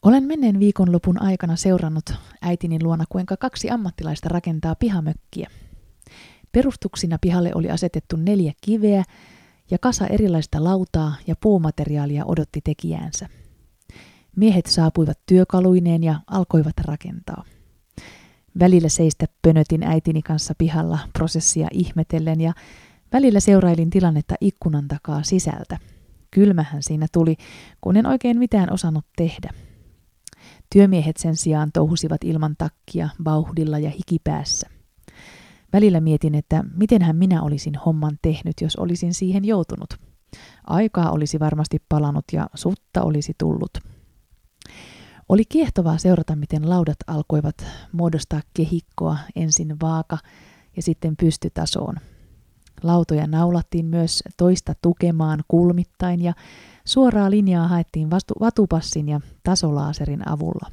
Olen menneen viikonlopun aikana seurannut äitini luona, kuinka 2 ammattilaista rakentaa pihamökkiä. Perustuksina pihalle oli asetettu 4 kiveä ja kasa erilaista lautaa ja puumateriaalia odotti tekijäänsä. Miehet saapuivat työkaluineen ja alkoivat rakentaa. Välillä seistä pönötin äitini kanssa pihalla prosessia ihmetellen ja välillä seurailin tilannetta ikkunan takaa sisältä. Kylmähän siinä tuli, kun en oikein mitään osannut tehdä. Työmiehet sen sijaan touhusivat ilman takkia, vauhdilla ja hikipäässä. Välillä mietin, että mitenhän minä olisin homman tehnyt, jos olisin siihen joutunut. Aikaa olisi varmasti palanut ja sutta olisi tullut. Oli kiehtovaa seurata, miten laudat alkoivat muodostaa kehikkoa, ensin vaaka ja sitten pystytasoon. Lautoja naulattiin myös toista tukemaan kulmittain ja suoraa linjaa haettiin vatupassin ja tasolaaserin avulla.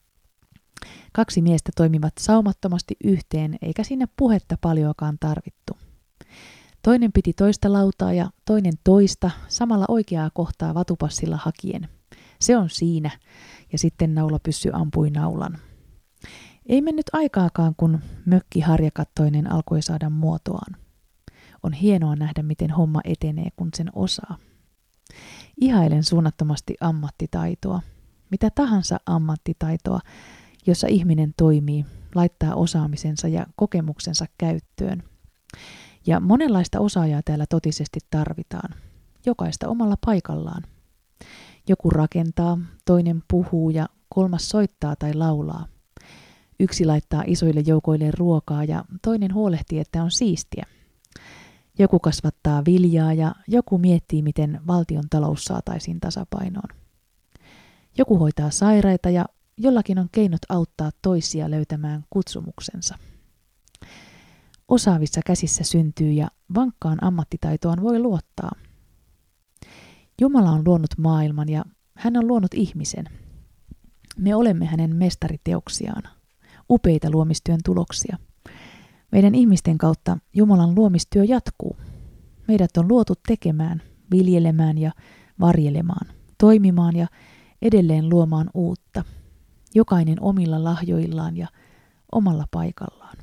2 miestä toimivat saumattomasti yhteen, eikä siinä puhetta paljoakaan tarvittu. Toinen piti toista lautaa ja toinen toista samalla oikeaa kohtaa vatupassilla hakien. Se on siinä, ja sitten naulapyssy ampui naulan. Ei mennyt aikaakaan, kun mökki harjakattoinen alkoi saada muotoaan. On hienoa nähdä, miten homma etenee, kun sen osaa. Ihailen suunnattomasti ammattitaitoa. Mitä tahansa ammattitaitoa, jossa ihminen toimii, laittaa osaamisensa ja kokemuksensa käyttöön. Ja monenlaista osaajaa täällä totisesti tarvitaan. Jokaista omalla paikallaan. Joku rakentaa, toinen puhuu ja 3 soittaa tai laulaa. Yksi laittaa isoille joukoille ruokaa ja toinen huolehtii, että on siistiä. Joku kasvattaa viljaa ja joku miettii, miten valtion talous saataisiin tasapainoon. Joku hoitaa sairaita ja jollakin on keinot auttaa toisia löytämään kutsumuksensa. Osaavissa käsissä syntyy ja vankkaan ammattitaitoon voi luottaa. Jumala on luonut maailman ja hän on luonut ihmisen. Me olemme hänen mestariteoksiaan, upeita luomistyön tuloksia. Meidän ihmisten kautta Jumalan luomistyö jatkuu. Meidät on luotu tekemään, viljelemään ja varjelemaan, toimimaan ja edelleen luomaan uutta. Jokainen omilla lahjoillaan ja omalla paikallaan.